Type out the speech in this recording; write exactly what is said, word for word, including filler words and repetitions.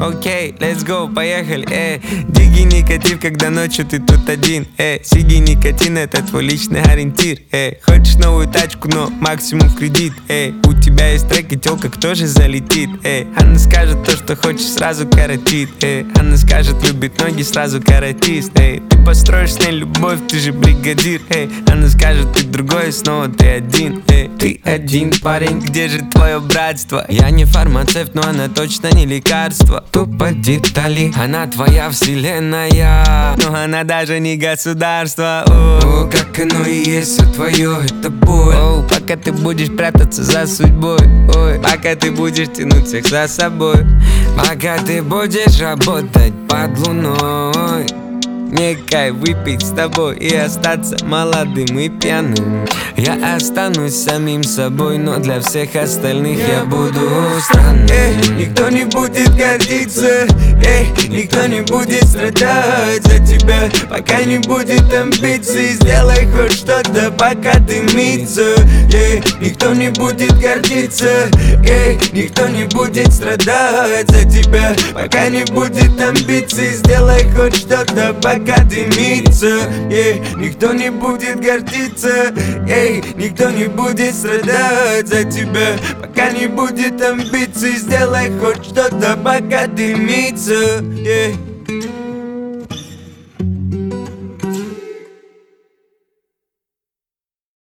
Окей, let's go, поехали, эй. Диги никотив, когда ночью ты тут один, эй. Сиги никотин, это твой личный ориентир, эй. Хочешь новую тачку, но максимум в кредит, эй. У тебя есть трек и тёлка, кто же залетит, эй. Она скажет то, что хочешь, сразу коротит, эй. Она скажет, любит ноги, сразу каратист, эй. Ты построишь с ней любовь, ты же бригадир, эй. Она скажет, ты другой, снова ты один, эй. Ты один парень, где же твое братство? Я не фармацевт, но она точно не лекарство. Тупо детали, она твоя вселенная, но она даже не государство. О, как оно и есть, все твое, это боль. О, пока ты будешь прятаться за судьбой, ой, пока ты будешь тянуть всех за собой, пока ты будешь работать под луной. Мне кайф выпить с тобой и остаться молодым и пьяным. Я останусь самим собой, но для всех остальных я буду странным. Эй, никто не будет гордиться, эй, никто не будет страдать за тебя, пока не будет амбиций. Сделай хоть что-то, пока дымится. Эй, никто не будет гордиться, эй, никто не будет страдать за тебя, пока не будет амбиций. Сделай хоть что-то, пока дымится. Эй, никто не будет гордиться, эй, никто не будет страдать за тебя, пока не будет амбиций. Сделай хоть что-то, пока дымится. Эй.